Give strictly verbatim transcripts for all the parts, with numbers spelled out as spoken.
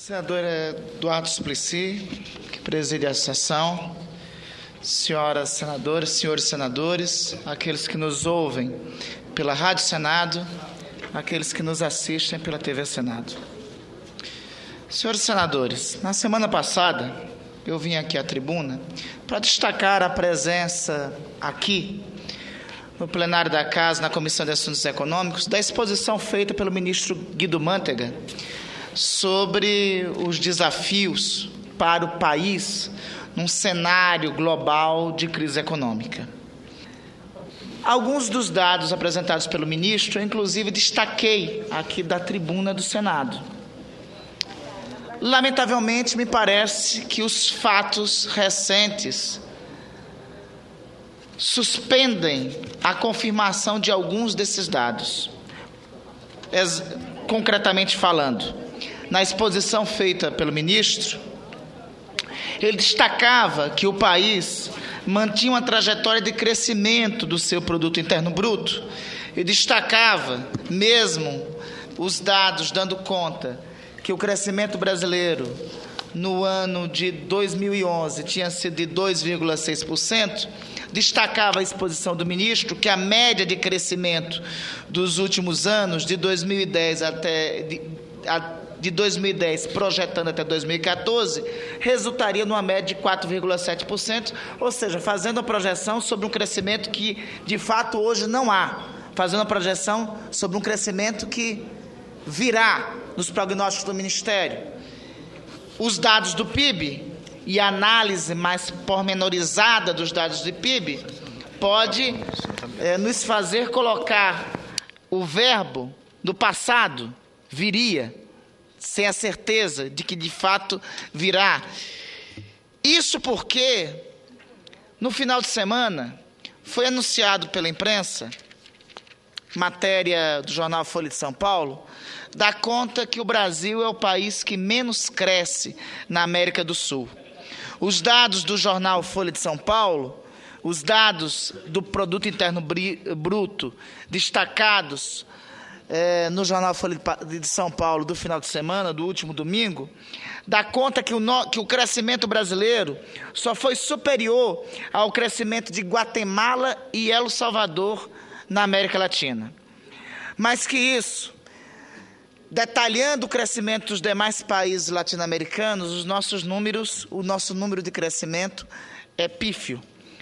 Senador Eduardo Suplicy, que preside a sessão, senhoras senadoras, senhores senadores, aqueles que nos ouvem pela Rádio Senado, aqueles que nos assistem pela T V Senado. Senhores senadores, na semana passada eu vim aqui à tribuna para destacar a presença aqui no plenário da Casa, na Comissão de Assuntos Econômicos, da exposição feita pelo ministro Guido Mantega sobre os desafios para o país num cenário global de crise econômica. Alguns dos dados apresentados pelo ministro, eu, inclusive, destaquei aqui da tribuna do Senado. Lamentavelmente, me parece que os fatos recentes suspendem a confirmação de alguns desses dados. Ex- concretamente falando, na exposição feita pelo ministro, ele destacava que o país mantinha uma trajetória de crescimento do seu produto interno bruto e destacava mesmo os dados dando conta que o crescimento brasileiro no ano de dois mil e onze tinha sido de dois vírgula seis por cento, destacava a exposição do ministro que a média de crescimento dos últimos anos, de dois mil e dez até de, a, de dois mil e dez projetando até dois mil e quatorze, resultaria numa média de quatro vírgula sete por cento, ou seja, fazendo a projeção sobre um crescimento que de fato hoje não há, fazendo a projeção sobre um crescimento que virá nos prognósticos do Ministério. Os dados do P I B e a análise mais pormenorizada dos dados do P I B pode é, nos fazer colocar o verbo do passado, viria, sem a certeza de que de fato virá. Isso porque, no final de semana, foi anunciado pela imprensa, matéria do jornal Folha de São Paulo, dá conta que o Brasil é o país que menos cresce na América do Sul. Os dados do jornal Folha de São Paulo, os dados do Produto Interno Bruto destacados é, no jornal Folha de São Paulo do final de semana, do último domingo, dá conta que o, no, que o crescimento brasileiro só foi superior ao crescimento de Guatemala e El Salvador na América Latina. Mais que isso, detalhando o crescimento dos demais países latino-americanos, os nossos números, o nosso número de crescimento é pífio.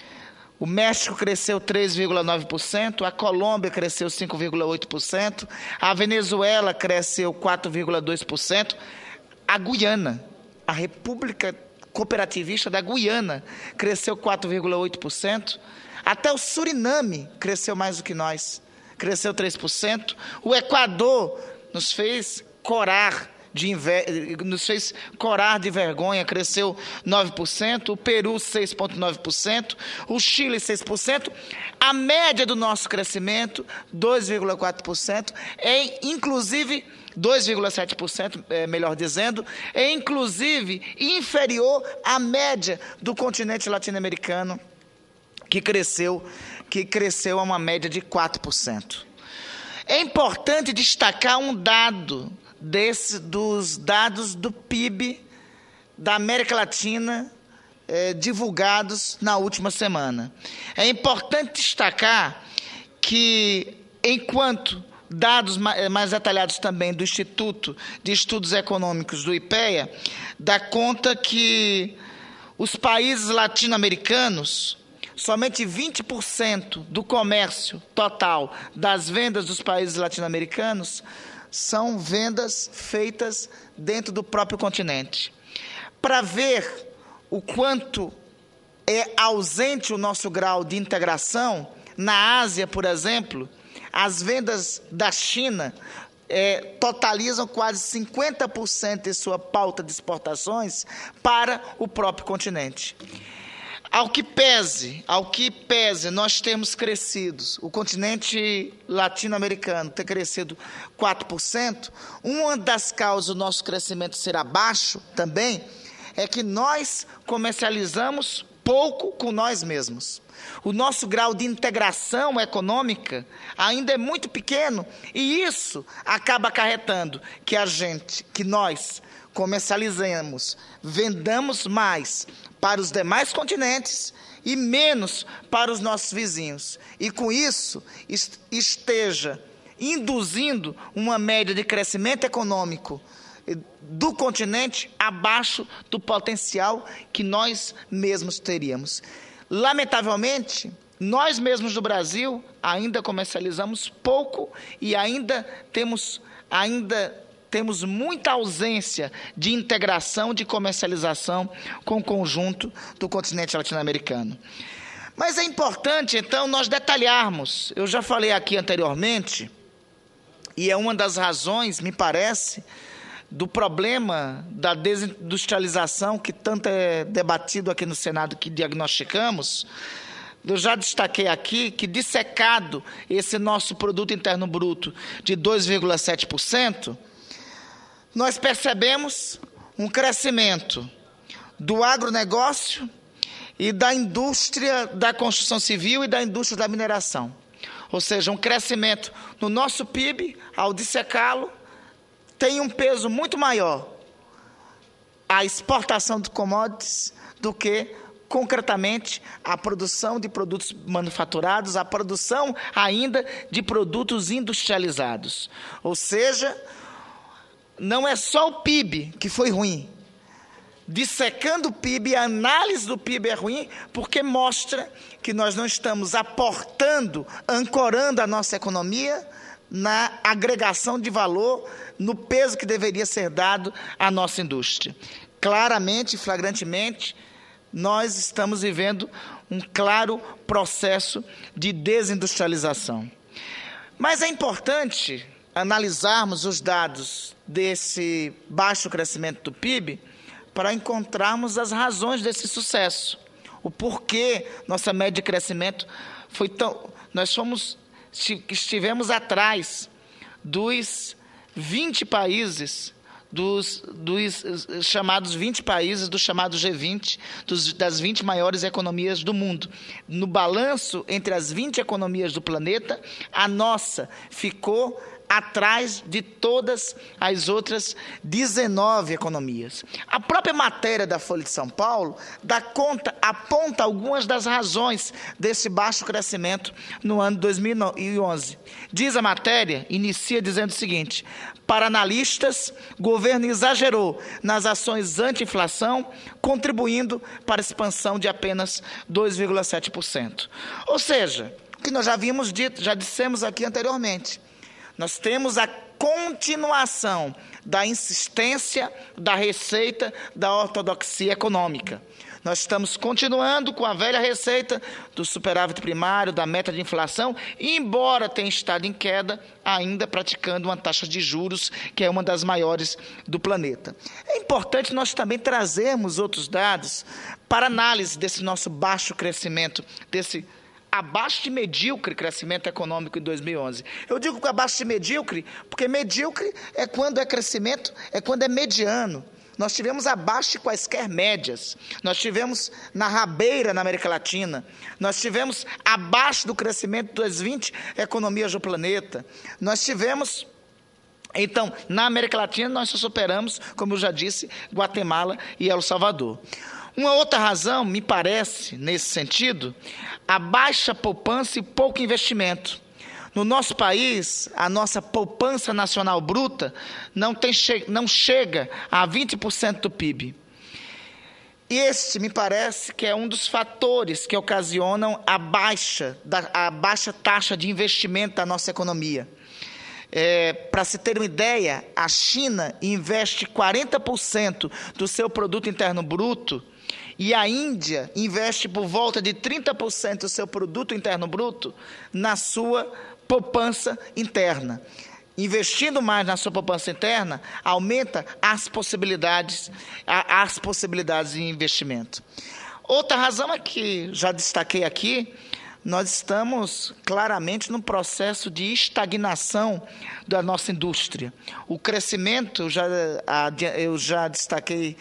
O México cresceu três vírgula nove por cento, a Colômbia cresceu cinco vírgula oito por cento, a Venezuela cresceu quatro vírgula dois por cento, a Guiana, a República Cooperativista da Guiana, cresceu quatro vírgula oito por cento, até o Suriname cresceu mais do que nós, cresceu três por cento, o Equador nos fez corar de, inver... nos fez corar de vergonha, cresceu nove por cento, o Peru seis vírgula nove por cento, o Chile seis por cento, a média do nosso crescimento, dois vírgula quatro por cento, é inclusive dois vírgula sete por cento, é, melhor dizendo, é inclusive inferior à média do continente latino-americano, que cresceu, que cresceu a uma média de quatro por cento. É importante destacar um dado desse, dos dados do P I B da América Latina eh, divulgados na última semana. É importante destacar que, enquanto dados mais, mais detalhados também do Instituto de Estudos Econômicos do IPEA, dá conta que os países latino-americanos, somente vinte por cento do comércio total das vendas dos países latino-americanos são vendas feitas dentro do próprio continente. Para ver o quanto é ausente o nosso grau de integração, na Ásia, por exemplo, as vendas da China é, totalizam quase cinquenta por cento de sua pauta de exportações para o próprio continente. Ao que pese, ao que pese, nós temos crescido, o continente latino-americano ter crescido quatro por cento, uma das causas do nosso crescimento ser abaixo também é que nós comercializamos pouco com nós mesmos. O nosso grau de integração econômica ainda é muito pequeno e isso acaba acarretando que a gente, que nós, comercializemos, vendamos mais para os demais continentes e menos para os nossos vizinhos. E com isso, esteja induzindo uma média de crescimento econômico do continente abaixo do potencial que nós mesmos teríamos. Lamentavelmente, nós mesmos do Brasil ainda comercializamos pouco e ainda temos, ainda temos muita ausência de integração, de comercialização com o conjunto do continente latino-americano. Mas é importante, então, nós detalharmos. Eu já falei aqui anteriormente, e é uma das razões, me parece, do problema da desindustrialização que tanto é debatido aqui no Senado, que diagnosticamos. Eu já destaquei aqui que, dissecado esse nosso produto interno bruto de dois vírgula sete por cento, nós percebemos um crescimento do agronegócio e da indústria da construção civil e da indústria da mineração. Ou seja, um crescimento no nosso P I B, ao dissecá-lo, tem um peso muito maior a exportação de commodities do que, concretamente, a produção de produtos manufaturados, a produção ainda de produtos industrializados. Ou seja, não é só o P I B que foi ruim. Dissecando o P I B, a análise do P I B é ruim porque mostra que nós não estamos aportando, ancorando a nossa economia na agregação de valor, no peso que deveria ser dado à nossa indústria. Claramente, flagrantemente, nós estamos vivendo um claro processo de desindustrialização. Mas é importante analisarmos os dados desse baixo crescimento do P I B para encontrarmos as razões desse sucesso. O porquê nossa média de crescimento foi tão... Nós fomos, estivemos atrás dos vinte países, dos, dos chamados vinte países, do chamado G vinte, dos, das vinte maiores economias do mundo. No balanço entre as vinte economias do planeta, a nossa ficou atrás de todas as outras dezenove economias. A própria matéria da Folha de São Paulo dá conta, aponta algumas das razões desse baixo crescimento no ano dois mil e onze. Diz a matéria, inicia dizendo o seguinte: para analistas, o governo exagerou nas ações anti-inflação, contribuindo para a expansão de apenas dois vírgula sete por cento. Ou seja, o que nós já havíamos dito, já dissemos aqui anteriormente, nós temos a continuação da insistência, da receita, da ortodoxia econômica. Nós estamos continuando com a velha receita do superávit primário, da meta de inflação, e embora tenha estado em queda, ainda praticando uma taxa de juros que é uma das maiores do planeta. É importante nós também trazermos outros dados para análise desse nosso baixo crescimento, desse abaixo de medíocre crescimento econômico em dois mil e onze. Eu digo que abaixo de medíocre, porque medíocre é quando é crescimento, é quando é mediano. Nós tivemos abaixo de quaisquer médias. Nós tivemos na rabeira na América Latina. Nós tivemos abaixo do crescimento das vinte economias do planeta. Nós tivemos... Então, na América Latina, nós só superamos, como eu já disse, Guatemala e El Salvador. Uma outra razão, me parece, nesse sentido, a baixa poupança e pouco investimento. No nosso país, a nossa poupança nacional bruta não, tem, não chega a vinte por cento do P I B. E este, me parece, que é um dos fatores que ocasionam a baixa, a baixa taxa de investimento da nossa economia. É, para se ter uma ideia, a China investe quarenta por cento do seu produto interno bruto e a Índia investe por volta de trinta por cento do seu produto interno bruto na sua poupança interna. Investindo mais na sua poupança interna, aumenta as possibilidades, as possibilidades de investimento. Outra razão é que, já destaquei aqui, nós estamos claramente num processo de estagnação da nossa indústria. O crescimento, já, eu já destaquei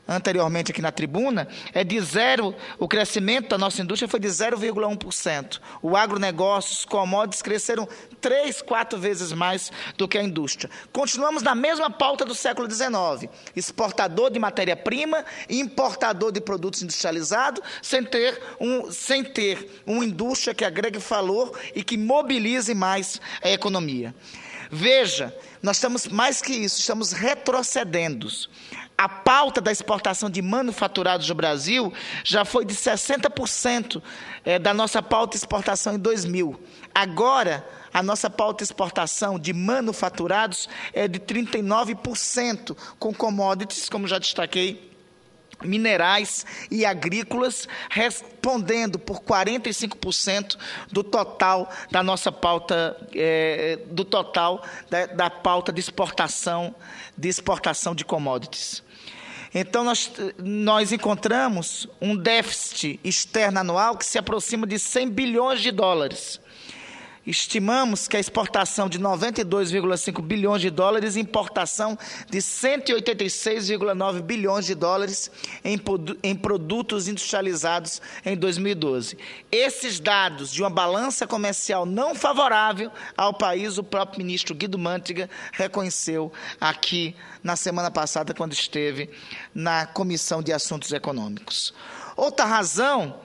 anteriormente aqui na tribuna, é de zero, o crescimento da nossa indústria foi de zero vírgula um por cento. O agronegócio, os commodities cresceram três, quatro vezes mais do que a indústria. Continuamos na mesma pauta do século dezenove, exportador de matéria-prima e importador de produtos industrializados, sem ter, um, sem ter uma indústria que agregue valor e que mobilize mais a economia. Veja, nós estamos, mais que isso, estamos retrocedendo. A pauta da exportação de manufaturados do Brasil já foi de sessenta por cento da nossa pauta de exportação em dois mil. Agora, a nossa pauta de exportação de manufaturados é de trinta e nove por cento, com commodities, como já destaquei, minerais e agrícolas, respondendo por quarenta e cinco por cento do total da nossa pauta, é, do total da, da pauta de exportação, de exportação de commodities. Então, nós, nós encontramos um déficit externo anual que se aproxima de cem bilhões de dólares. Estimamos que a exportação de noventa e dois vírgula cinco bilhões de dólares e importação de cento e oitenta e seis vírgula nove bilhões de dólares em, em produtos industrializados em dois mil e doze. Esses dados de uma balança comercial não favorável ao país, o próprio ministro Guido Mantega reconheceu aqui na semana passada, quando esteve na Comissão de Assuntos Econômicos. Outra razão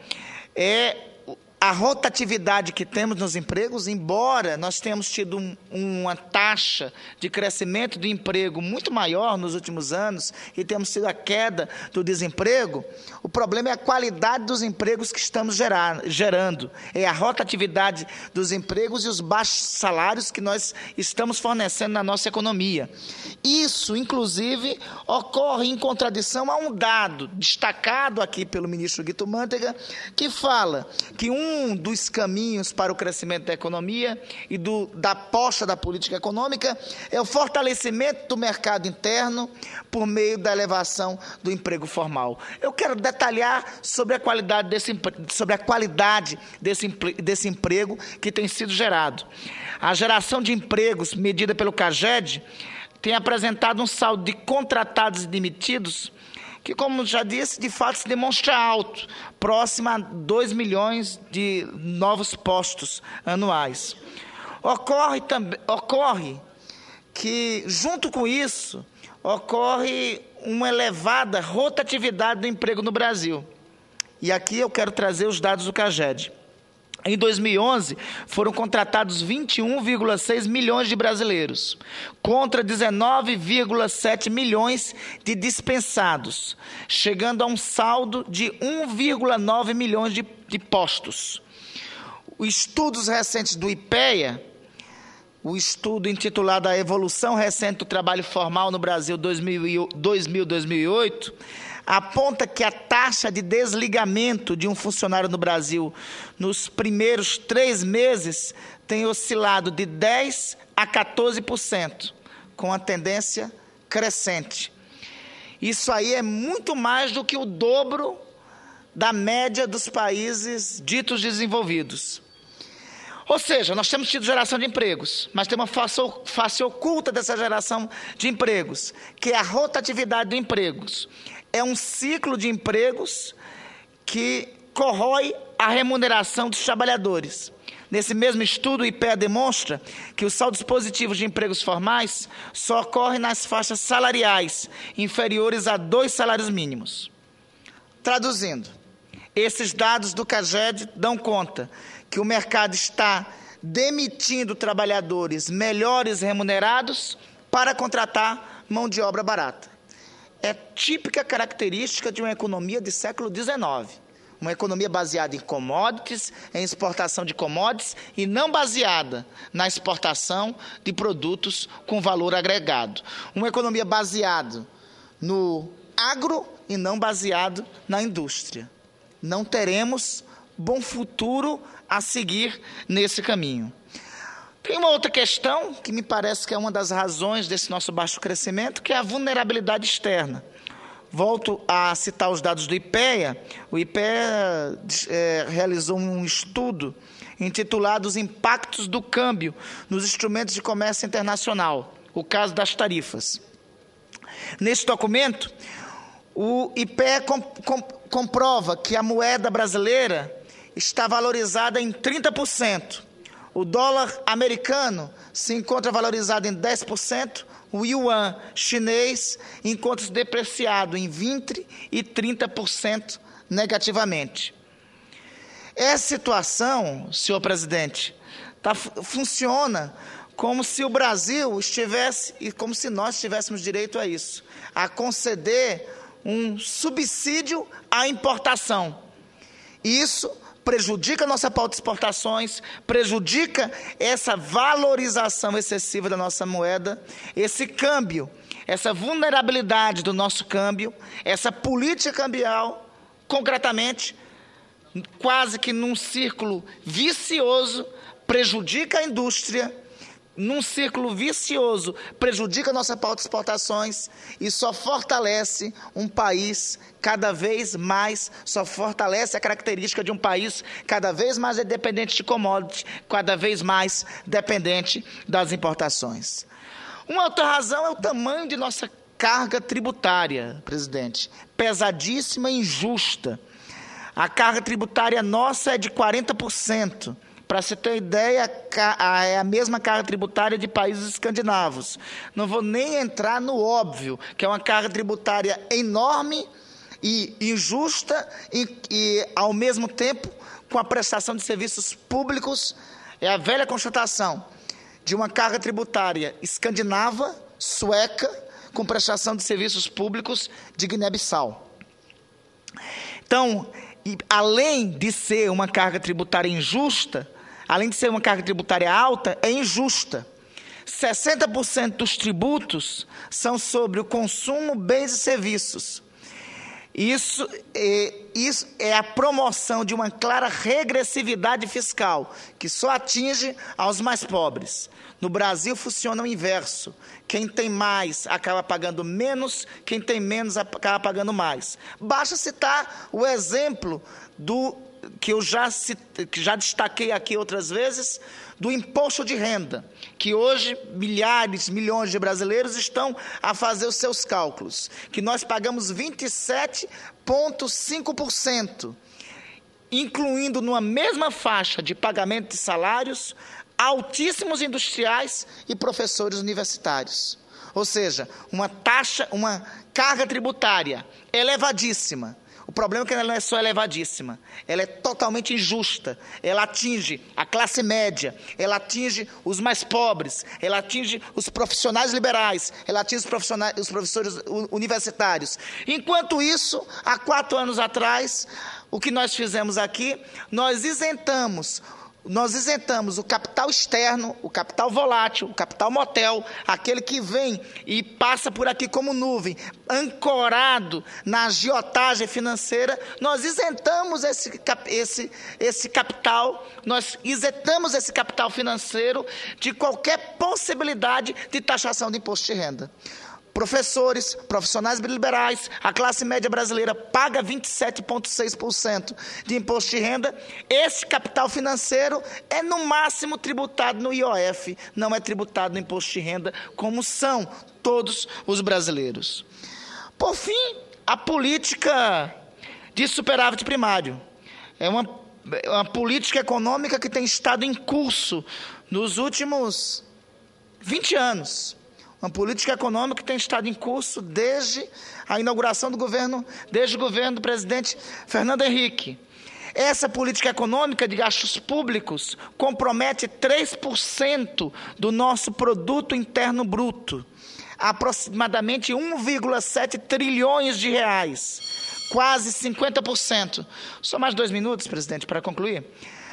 é a rotatividade que temos nos empregos, embora nós tenhamos tido um, uma taxa de crescimento do emprego muito maior nos últimos anos e temos tido a queda do desemprego, o problema é a qualidade dos empregos que estamos gerar, gerando, é a rotatividade dos empregos e os baixos salários que nós estamos fornecendo na nossa economia. Isso, inclusive, ocorre em contradição a um dado destacado aqui pelo ministro Guido Mantega, que fala que um Um dos caminhos para o crescimento da economia e do, da aposta da política econômica é o fortalecimento do mercado interno por meio da elevação do emprego formal. Eu quero detalhar sobre a qualidade desse, sobre a qualidade desse, desse emprego que tem sido gerado. A geração de empregos medida pelo CAGED tem apresentado um saldo de contratados e demitidos que, como já disse, de fato se demonstra alto, próximo a dois milhões de novos postos anuais. Ocorre, também, ocorre que, junto com isso, ocorre uma elevada rotatividade do emprego no Brasil. E aqui eu quero trazer os dados do CAGED. Em dois mil e onze, foram contratados vinte e um vírgula seis milhões de brasileiros, contra dezenove vírgula sete milhões de dispensados, chegando a um saldo de um vírgula nove milhões de, de postos. Os estudos recentes do IPEA, o estudo intitulado A Evolução Recente do Trabalho Formal no Brasil dois mil, dois mil a dois mil e oito, aponta que a taxa de desligamento de um funcionário no Brasil nos primeiros três meses tem oscilado de dez a quatorze por cento, com a tendência crescente. Isso aí é muito mais do que o dobro da média dos países ditos desenvolvidos. Ou seja, nós temos tido geração de empregos, mas tem uma face, face oculta dessa geração de empregos, que é a rotatividade de empregos. É um ciclo de empregos que corrói a remuneração dos trabalhadores. Nesse mesmo estudo, o IPEA demonstra que os saldos positivos de empregos formais só ocorrem nas faixas salariais inferiores a dois salários mínimos. Traduzindo, esses dados do CAGED dão conta que o mercado está demitindo trabalhadores melhores remunerados para contratar mão de obra barata. É típica característica de uma economia do século dezenove. Uma economia baseada em commodities, em exportação de commodities e não baseada na exportação de produtos com valor agregado. Uma economia baseada no agro e não baseado na indústria. Não teremos bom futuro a seguir nesse caminho. Tem uma outra questão, que me parece que é uma das razões desse nosso baixo crescimento, que é a vulnerabilidade externa. Volto a citar os dados do IPEA. O IPEA é, realizou um estudo intitulado Os Impactos do Câmbio nos Instrumentos de Comércio Internacional, o caso das tarifas. Nesse documento, O I P E A com, com, comprova que a moeda brasileira está valorizada em trinta por cento. O dólar americano se encontra valorizado em dez por cento. O yuan chinês encontra-se depreciado em vinte por cento e trinta por cento negativamente. Essa situação, senhor presidente, tá, funciona como se o Brasil estivesse, e como se nós tivéssemos direito a isso, a conceder um subsídio à importação. Isso prejudica a nossa pauta de exportações, prejudica essa valorização excessiva da nossa moeda, esse câmbio, essa vulnerabilidade do nosso câmbio, essa política cambial, concretamente, quase que num círculo vicioso, prejudica a indústria, num círculo vicioso, prejudica a nossa pauta de exportações e só fortalece um país cada vez mais, só fortalece a característica de um país cada vez mais dependente de commodities, cada vez mais dependente das importações. Uma outra razão é o tamanho de nossa carga tributária, presidente, pesadíssima e injusta. A carga tributária nossa é de quarenta por cento. Para você ter ideia, é a mesma carga tributária de países escandinavos. Não vou nem entrar no óbvio, que é uma carga tributária enorme e injusta e, e ao mesmo tempo, com a prestação de serviços públicos, é a velha constatação de uma carga tributária escandinava, sueca, com prestação de serviços públicos de Guiné-Bissau. Então, e, além de ser uma carga tributária injusta, além de ser uma carga tributária alta, é injusta. sessenta por cento dos tributos são sobre o consumo, bens e serviços. Isso é, isso é a promoção de uma clara regressividade fiscal, que só atinge aos mais pobres. No Brasil funciona o inverso. Quem tem mais acaba pagando menos, quem tem menos acaba pagando mais. Basta citar o exemplo do que eu já, que já destaquei aqui outras vezes, do imposto de renda, que hoje milhares, milhões de brasileiros estão a fazer os seus cálculos, que nós pagamos vinte e sete vírgula cinco por cento, incluindo numa mesma faixa de pagamento de salários, altíssimos industriais e professores universitários. Ou seja, uma taxa, uma carga tributária elevadíssima. O problema é que ela não é só elevadíssima, ela é totalmente injusta, ela atinge a classe média, ela atinge os mais pobres, ela atinge os profissionais liberais, ela atinge os, profissionais, os professores universitários. Enquanto isso, há quatro anos atrás, o que nós fizemos aqui, nós isentamos Nós isentamos o capital externo, o capital volátil, o capital motel, aquele que vem e passa por aqui como nuvem, ancorado na agiotagem financeira, nós isentamos esse, esse, esse capital, nós isentamos esse capital financeiro de qualquer possibilidade de taxação de imposto de renda. Professores, profissionais liberais, a classe média brasileira paga vinte e sete vírgula seis por cento de imposto de renda. Esse capital financeiro é no máximo tributado no I O F, não é tributado no imposto de renda, como são todos os brasileiros. Por fim, a política de superávit primário. É uma, uma política econômica que tem estado em curso nos últimos vinte anos. Uma política econômica que tem estado em curso desde a inauguração do governo, desde o governo do presidente Fernando Henrique. Essa política econômica de gastos públicos compromete três por cento do nosso produto interno bruto, aproximadamente um vírgula sete trilhões de reais, quase cinquenta por cento. Só mais dois minutos, presidente, para concluir.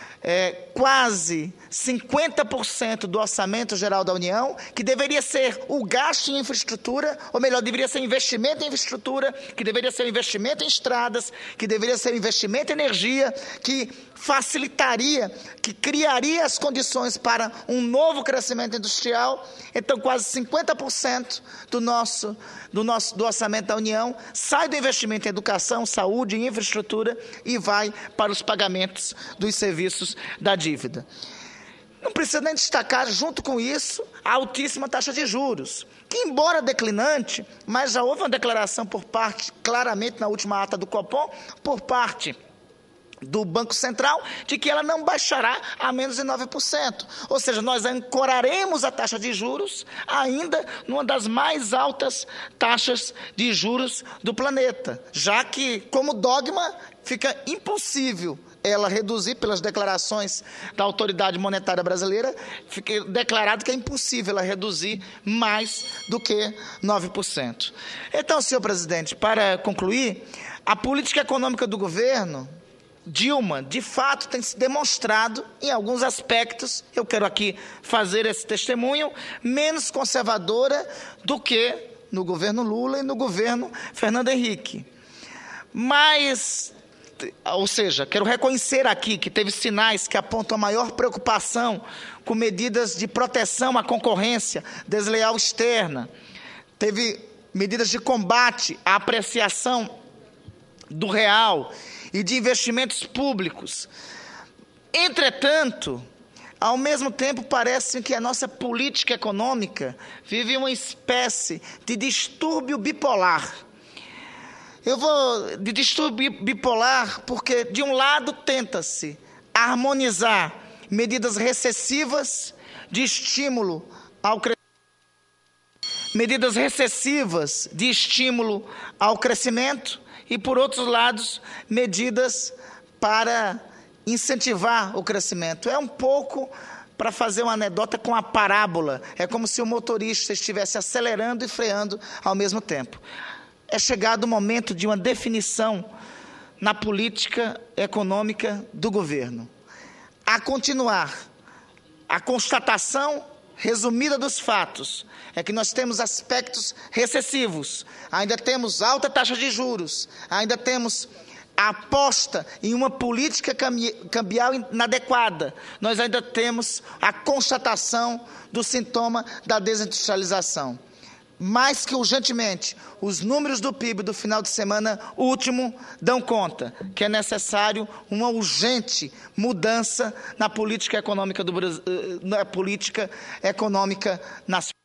É, quase cinquenta por cento do orçamento geral da União, que deveria ser o gasto em infraestrutura, ou melhor, deveria ser investimento em infraestrutura, que deveria ser investimento em estradas, que deveria ser investimento em energia, que facilitaria, que criaria as condições para um novo crescimento industrial. Então, quase cinquenta por cento do nosso, do nosso do orçamento da União sai do investimento em educação, saúde e infraestrutura e vai para os pagamentos dos serviços da dívida. Não precisa nem destacar, junto com isso, a altíssima taxa de juros, que, embora declinante, mas já houve uma declaração por parte, claramente na última ata do Copom, por parte do Banco Central, de que ela não baixará a menos de nove por cento. Ou seja, nós ancoraremos a taxa de juros ainda numa das mais altas taxas de juros do planeta, já que, como dogma, fica impossível ela reduzir, pelas declarações da autoridade monetária brasileira, fica declarado que é impossível ela reduzir mais do que nove por cento. Então, senhor presidente, para concluir, a política econômica do governo Dilma, de fato, tem se demonstrado, em alguns aspectos, eu quero aqui fazer esse testemunho, menos conservadora do que no governo Lula e no governo Fernando Henrique. Mas, ou seja, quero reconhecer aqui que teve sinais que apontam a maior preocupação com medidas de proteção à concorrência desleal externa, teve medidas de combate à apreciação do real e de investimentos públicos. Entretanto, ao mesmo tempo, parece que a nossa política econômica vive uma espécie de distúrbio bipolar. Eu vou de distúrbio bipolar porque, de um lado, tenta-se harmonizar medidas recessivas de estímulo ao crescimento, medidas recessivas de estímulo ao crescimento, e, por outros lados, medidas para incentivar o crescimento. É um pouco, para fazer uma anedota, com a parábola. É como se o motorista estivesse acelerando e freando ao mesmo tempo. É chegado o momento de uma definição na política econômica do governo. A continuar, a constatação resumida dos fatos é que nós temos aspectos recessivos, ainda temos alta taxa de juros, ainda temos a aposta em uma política cambial inadequada, nós ainda temos a constatação do sintoma da desindustrialização. Mais que urgentemente, os números do P I B do final de semana último dão conta que é necessário uma urgente mudança na política econômica do Brasil, na política econômica nacional.